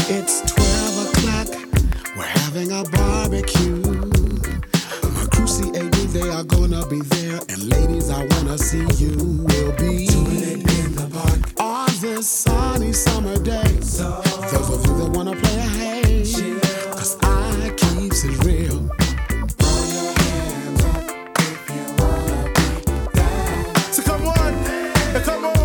It's 12 o'clock, we're having a barbecue. My crew CAD, they are gonna be there. And ladies, I wanna see you. We'll be doing it in the park on this sunny summer day. Those of you that wanna play a hey, cause I keeps it real. Throw your hands up if you wanna be down. So come on, come on.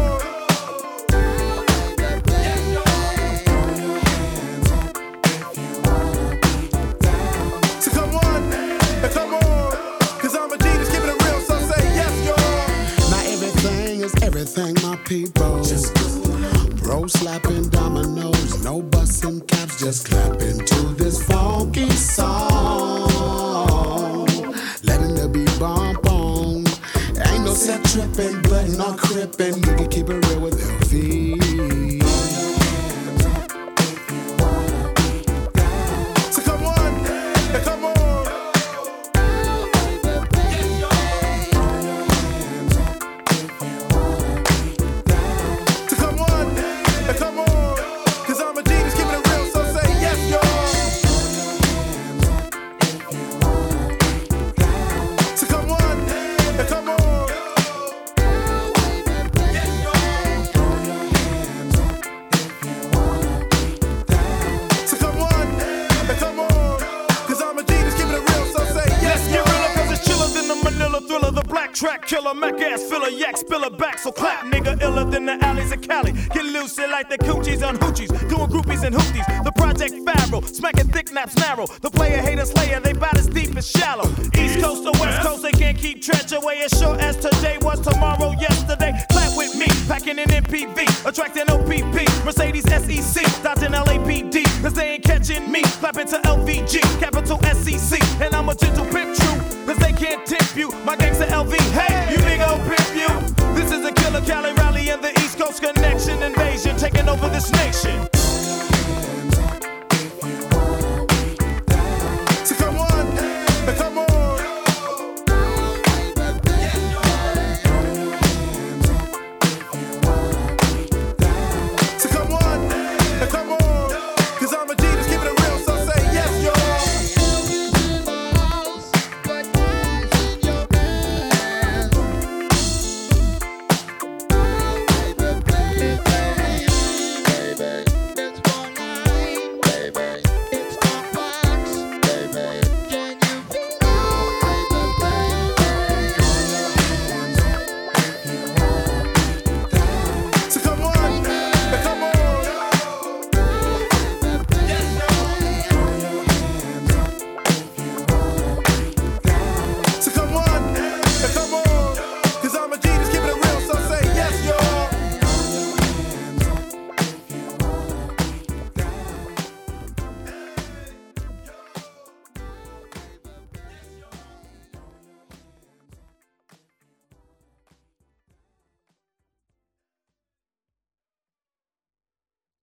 Everything, my people. Just bro slapping dominoes, no busting caps, just clapping to this funky song. Letting the beat bump on. Ain't no set tripping, but no crippin'. You can keep it real with LV. So come on, come on. Track killer, Mac ass filler, yak spiller back, so clap nigga iller than the alleys of Cali. Get loose like the coochies on hoochies, doing groupies and hooties. The project Pharaoh, smacking thick naps narrow. The player hater slayer, they bout as deep as shallow. East coast to west coast, they can't keep track away as sure as today was tomorrow, yesterday. Clap with me, packing an MPV, attracting OPP, Mercedes SEC, dodging LAPD, cause they ain't catching me. Clapping to LVG, capital SEC, and I'm a gentle pimp true, cause they can't tip you. My gangsta LV, hey, you big old pimp you. This is a killer Cali rally and the East Coast connection invasion taking over this nation.